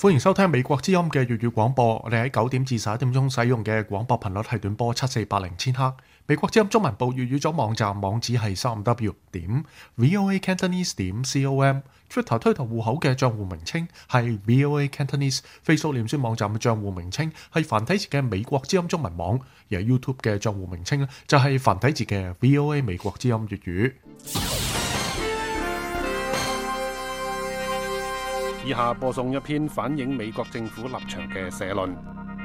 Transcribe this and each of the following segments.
歡迎收聽美國之音嘅粵語廣播。我哋喺9點至11點鐘使用嘅廣播頻率係短波7480千赫。美國之音中文部粵語組網站網址係3w.voacantonese.com。Twitter 推特戶口嘅賬戶名稱係 VOA Cantonese。Facebook 臉書網站嘅賬戶名稱係繁體字嘅美國之音中文網，而 YouTube 嘅賬戶名稱咧就係繁體字嘅 VOA 美國之音粵語。 以下播送一篇反映美國政府立場嘅社論。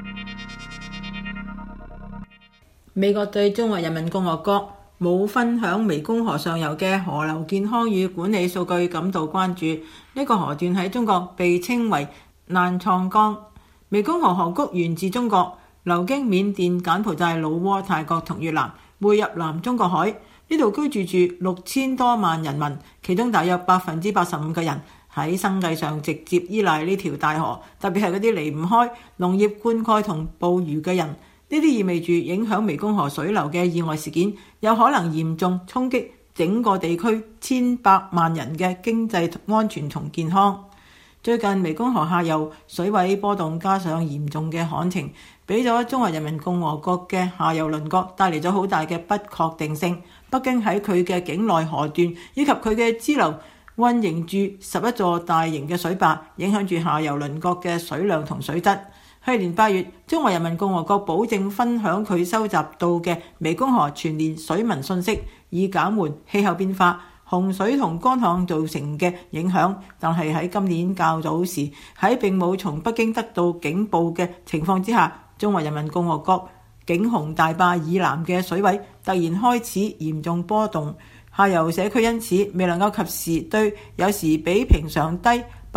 美國對中華人民共和國冇分享湄公河上游嘅河流健康與管理數據感到關注。呢個河段喺中國被稱為瀾滄江。湄公河河谷源自中國，流經緬甸、柬埔寨、老撾、泰國同越南，匯入南中國海。呢度居住住6000多萬人民，其中大約85%嘅人喺生計上直接依賴呢條大河，特別係嗰啲離唔開農業灌溉同捕魚嘅人。呢啲意味住影響湄公河水流嘅意外事件，有可能嚴重衝擊整個地區千百萬人嘅經濟安全同健康。最近湄公河下游水位波動加上嚴重嘅旱情，俾咗中華人民共和國嘅下游鄰國帶嚟咗好大嘅不確定性。北京喺佢嘅境內河段以及佢嘅支流運營住11座大型嘅水壩，影響住下游鄰國嘅水量同水質。去年8月，中華人民共和國保證分享佢收集到嘅湄公河全年水文信息，以減緩氣候變化、洪水同乾旱造成嘅影響。但係喺今年較早時，喺並冇從北京得到警報嘅情況之下，中華人民共和國景洪大壩以南嘅水位突然開始嚴重波動。下游社區因此未能夠及時對有時比平常低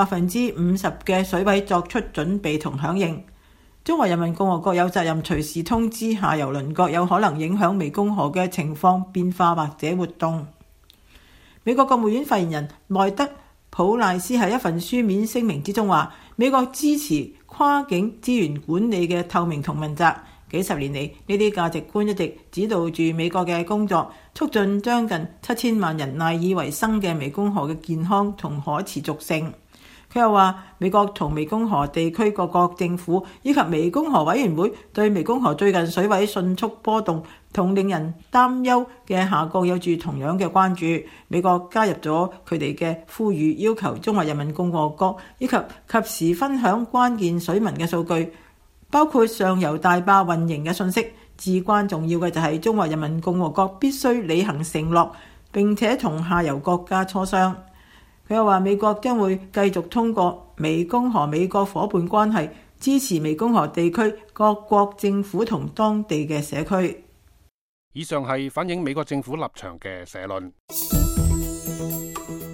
50%嘅水位作出準備同響應。中華人民共和國有責任隨時通知下游鄰國有可能影響湄公河嘅情況變化或者活動。美國國務院發言人內德普賴斯喺一份書面聲明之中話，美國支持跨境資源管理嘅透明同問責。幾十年嚟，呢啲價值觀一直指導住美國嘅工作，促進將近7000萬人賴以為生嘅湄公河嘅健康同可持續性。佢又話，美國同湄公河地區各國政府以及湄公河委員會對湄公河最近水位迅速波動同令人擔憂嘅下降有住同樣嘅關注。美國加入咗佢哋嘅呼籲，要求中華人民共和國以及時分享關鍵水文嘅數據，包括上游大壩運營嘅信息。至關重要嘅就係中華人民共和國必須履行承諾，並且同下游國家磋商。佢又話，美國將會繼續通過湄公河美國夥伴關係，支持湄公河地區各國政府同當地嘅社區。 以上係反映美國政府立場嘅社論。